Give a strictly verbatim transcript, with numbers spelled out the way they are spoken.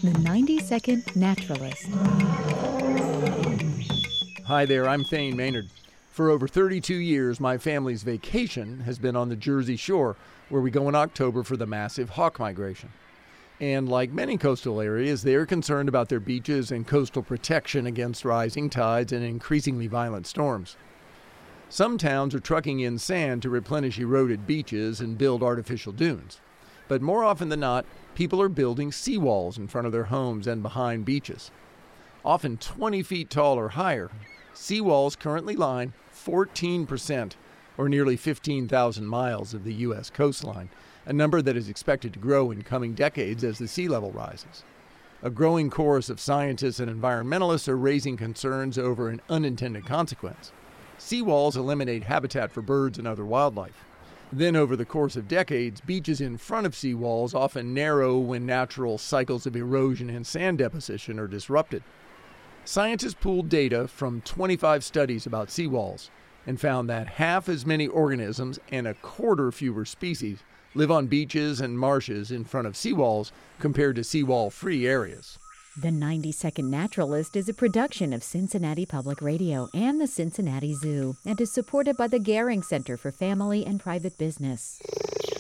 The ninety second Naturalist. Hi there, I'm Thane Maynard. For over thirty-two years, my family's vacation has been on the Jersey Shore, where we go in October for the massive hawk migration. And like many coastal areas, they are concerned about their beaches and coastal protection against rising tides and increasingly violent storms. Some towns are trucking in sand to replenish eroded beaches and build artificial dunes. But more often than not, people are building seawalls in front of their homes and behind beaches. Often twenty feet tall or higher, seawalls currently line fourteen percent, or nearly fifteen thousand miles of the U S coastline, a number that is expected to grow in coming decades as the sea level rises. A growing chorus of scientists and environmentalists are raising concerns over an unintended consequence. Seawalls eliminate habitat for birds and other wildlife. Then, over the course of decades, beaches in front of seawalls often narrow when natural cycles of erosion and sand deposition are disrupted. Scientists pooled data from twenty-five studies about seawalls and found that half as many organisms and a quarter fewer species live on beaches and marshes in front of seawalls compared to seawall-free areas. The ninety second Naturalist is a production of Cincinnati Public Radio and the Cincinnati Zoo and is supported by the Gehring Center for Family and Private Business.